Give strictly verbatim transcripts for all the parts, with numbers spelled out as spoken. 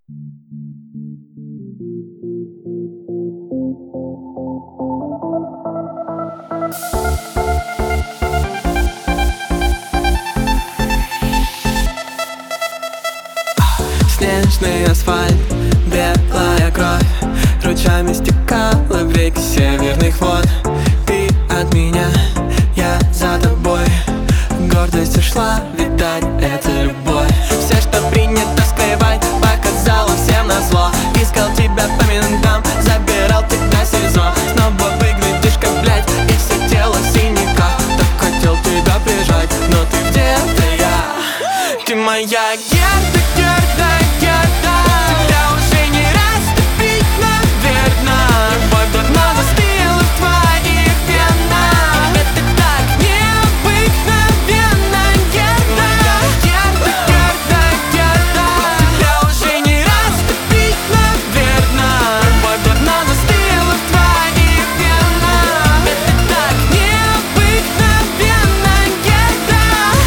Снежный асфальт, белая кровь ручьями стекала в реки северных вод. Ты от меня, я за тобой. Гордость ушла, видать, это любовь. Все, что принято скрывать, показала всем назло. Искал тебя по ментам, забирал тебя в СИЗО. Снова выглядишь как блядь, и все тело в синяках. Так хотел тебя прижать, но ты где-то я. Ты моя Герда, Герда, Герда. Тебя уже не растопить, наверно. Любовь давно застыла в твоих венах. Это так необыкновенно, Герда. Герда, Герда, Герда. Тебя уже не растопить, наверно. Любовь давно застыла в твоих венах. Это так необыкновенно, Герда.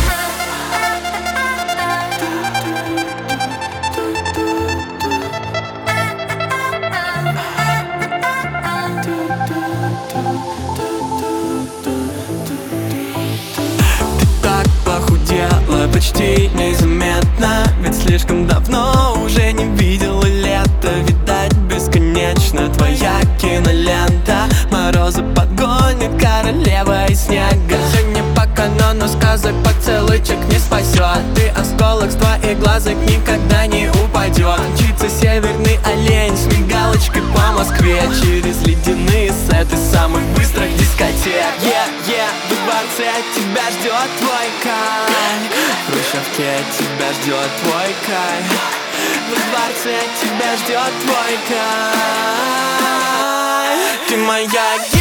Ты так похудела почти незаметно. Ведь слишком давно уже не видела лето. Видать, бесконечно твоя кинолента. Морозы подгонит королева из снега. Сегодня по канону сказок поцелуйчик не спасет. Ты осколок с твоих глазок никогда не упадет. Мчится северный олень с мигалочкой по Москве. Через ледяные сеты самых быстрых дискотек. Yeah, yeah, в дворце тебя ждет твой кайф. В Хрущевке тебя ждет твой кайф. В дворце тебя ждет твой кайф. Ты моя